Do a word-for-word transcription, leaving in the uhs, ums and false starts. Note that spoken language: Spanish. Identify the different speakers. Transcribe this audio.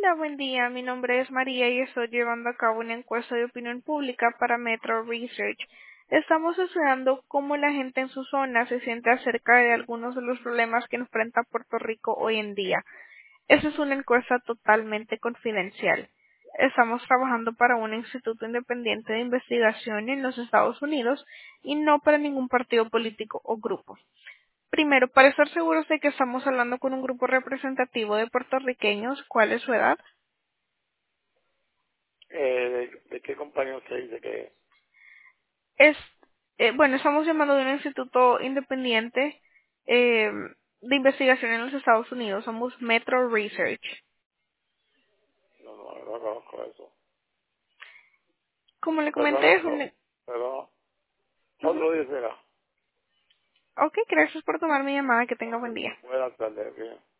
Speaker 1: Hola, buen día. Mi nombre es María y estoy llevando a cabo una encuesta de opinión pública para Metro Research. Estamos estudiando cómo la gente en su zona se siente acerca de algunos de los problemas que enfrenta Puerto Rico hoy en día. Esa es una encuesta totalmente confidencial. Estamos trabajando para un instituto independiente de investigación en los Estados Unidos y no para ningún partido político o grupo. Primero, para estar seguros de que estamos hablando con un grupo representativo de puertorriqueños, ¿cuál es su edad?
Speaker 2: Eh, ¿de, de qué compañía usted dice que es?
Speaker 1: Es, eh, bueno, estamos llamando de un instituto independiente eh, de investigación en los Estados Unidos. Somos Metro Research.
Speaker 2: No, no, no conozco eso.
Speaker 1: Como le comenté, es un...
Speaker 2: Perdón, perdón.
Speaker 1: Ujú.
Speaker 2: Otro día será.
Speaker 1: Ok, gracias por tomar mi llamada. Que tenga
Speaker 2: Ok,
Speaker 1: buen día.
Speaker 2: buenas tardes, bien.